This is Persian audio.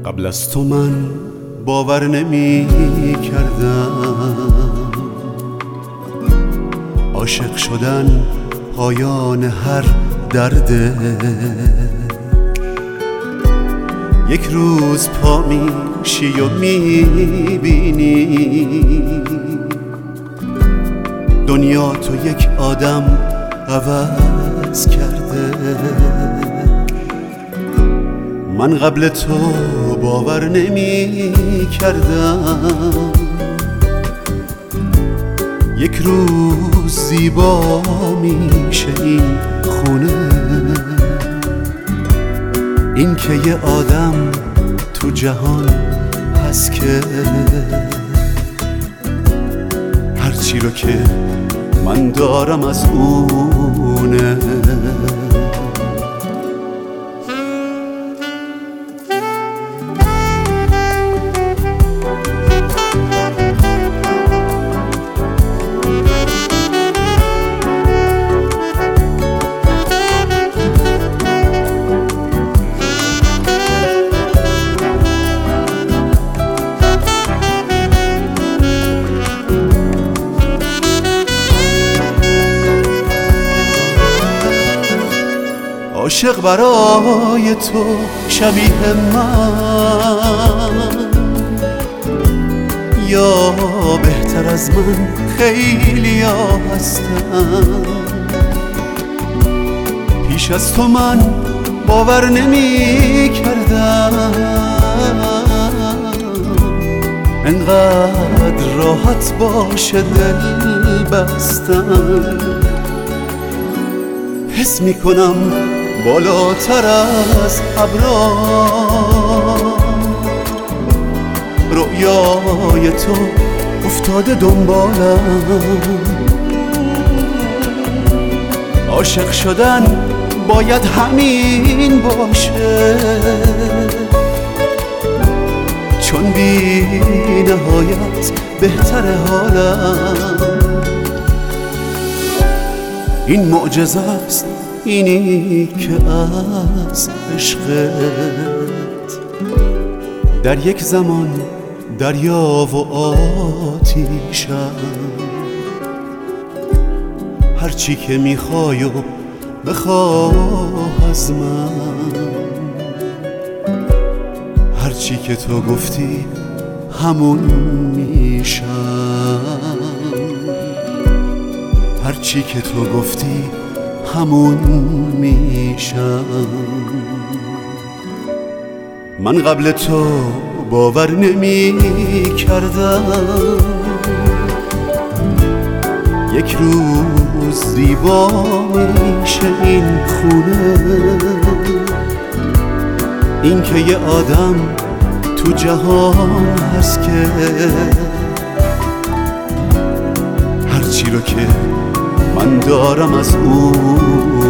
قبل از تو من باور نمی کردم عاشق شدن پایان هر درده. یک روز پا میشی و میبینی دنیا تو یک آدم عوض کرده. من قبل تو باور نمی کردم یک روز زیبا میشه این خونه، این که یه آدم تو جهان هست که هرچی رو که من دارم از اونه. عاشق برای تو شبیه من، یا بهتر از من خیلی ها هستن. پیش از تو من باور نمی کردم انقدر راحت باشه دل بستن. حس می کنم بالاتر از ابرا رؤیای تو افتاده دنبالم. عاشق شدن باید همین باشه، چون بی نهایت بهتر حالم. این معجزه است اینی که از عشقت در یک زمان دریا و آتیشم. هرچی که میخوای و بخواه از من، هرچی که تو گفتی همون میشم. هرچی که تو گفتی همون میشم. من قبل تو باور نمی کردم یک روز زیبا میشه این خونه، این که یه آدم تو جهان هست که هرچی رو که من دارم از اون